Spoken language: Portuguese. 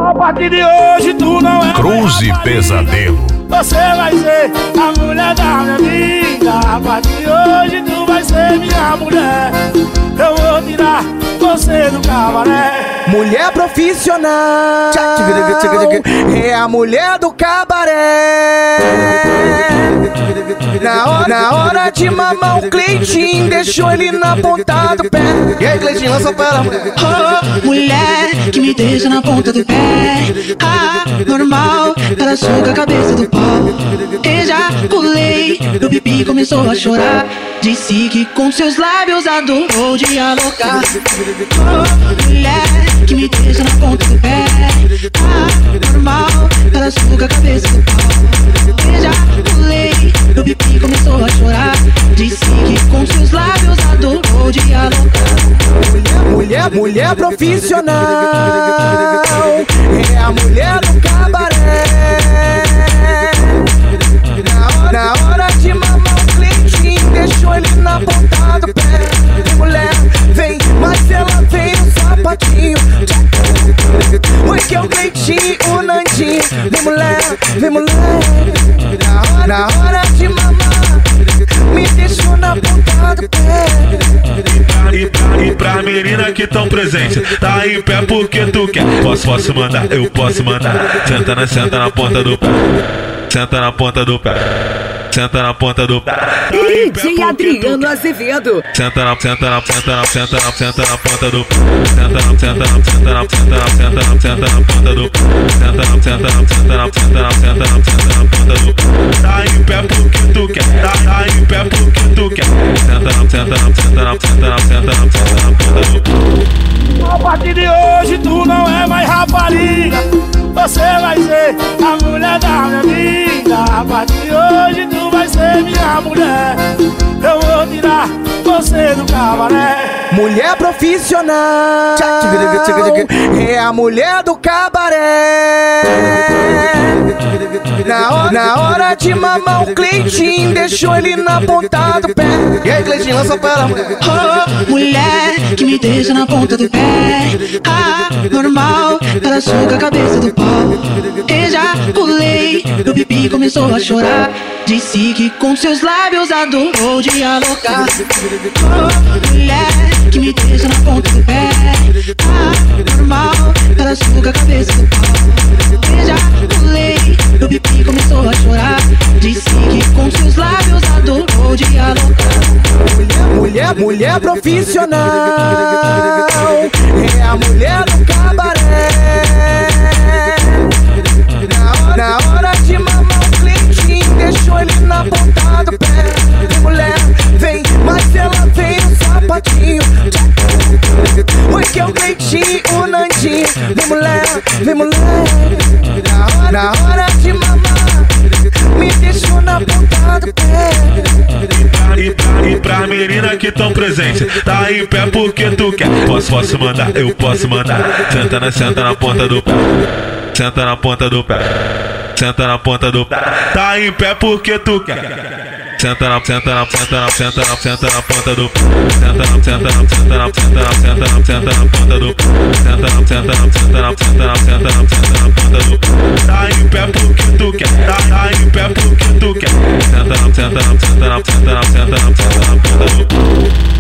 A partir de hoje tu não é Cruz e Pesadelo. Você vai ser a mulher da minha vida. A partir de hoje tu vai ser minha mulher. Eu vou tirar você do cabaré. Mulher profissional é a mulher do cabaré. Na hora de mamar o Cleitinho, deixou ele na ponta do pé. E aí, Cleitinho, lança pra ela. Oh, mulher que me deixa na ponta do pé. Ah, normal, ela suga a cabeça do pau. Ejaculei, meu pipi começou a chorar. Disse que com seus lábios adorou dialogar. Oh, mulher que me deixa na ponta do pé. Ah, normal, ela suga a cabeça do pau. Ejaculei, meu pipi começou a chorar. Disse que com seus lábios adorou dialogar. Mulher profissional é a mulher do cabaré. Na hora de mamar o Cleitinho, deixou ele na ponta do pé. Vem mulher, vem, mas ela vem no sapatinho. Oi que é o Cleitinho, o Nandinho. Vem mulher, na hora de mamar, me deixou na ponta do pé. E pra menina que tão presente, tá em pé porque tu quer. Posso mandar, eu posso mandar. Senta na ponta do pé. Senta na ponta do pé. Senta na ponta do pé. DJ Adriano Azevedo. Senta na ponta do pé. Senta na ponta do pé. Senta na ponta do pé. Tá em pé porque tu quer. Tá em pé porque tu quer. Senta na ponta do pé. A partir de hoje tu não é mais rapariga. Você vai ser a mulher da minha vida. A partir de hoje tu vai ser minha mulher. Eu vou tirar você do cabaré. Mulher profissional é a mulher do cabaré. Na hora de mamar o Cleitinho, deixou ele na ponta do pé. E aí, Cleitinho, lança pra ela. Oh, mulher que me deixa na ponta do pé. Ah, normal, ela suga a cabeça do pau. Ejaculei, meu pipi começou a chorar. Disse que com seus lábios adorou dialogar. Oh, mulher que me deixa na ponta do pé. Ah, normal, ela suga a cabeça do pau. Ejaculei, meu pipi começou a chorar. Disse que com seus lábios adorou dialogar. Mulher profissional é a mulher do cabaré. Na hora de mamar o Cleitinho, deixou ele na ponta do pé. Vem mulher, vem, mas ela vem no sapatinho. Oi que é o Cleitinho, o Nandinho. Vem mulher, na hora de mamar, me deixou na ponta do pé. E pra menina que tão presente, tá em pé porque tu quer. Posso mandar, eu posso mandar. Senta na ponta do pé. Senta na ponta do pé. Senta na ponta do pé. Tá em pé porque tu quer. Senta na ponta do pé. Senta na ponta do pé. Tá em pé porque tu quer. Tá em pé porque tu quer. Senta na ponta do pé.